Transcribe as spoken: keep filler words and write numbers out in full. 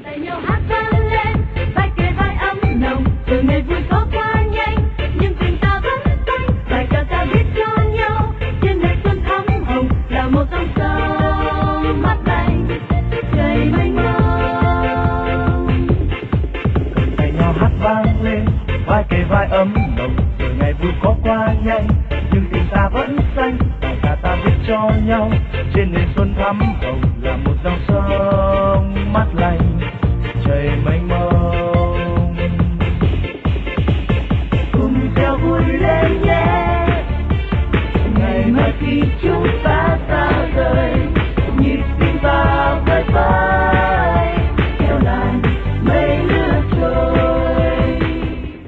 tay nhau hát vang lên, vai kề vai ấm nồng, rồi ngày vui có qua nhanh, nhưng tình ta vẫn xanh, bài ca ta viết cho nhau, trên đời xuân thắm hồng là một dòng sông mát lành, trời mênh mông. Tay nhau hát vang lên, vai kề vai ấm nồng, rồi ngày vui có qua nhanh, nhưng tình ta vẫn xanh, bài ca ta viết cho nhau, trên nền xuân thắm hồng là một dòng sông mát lành.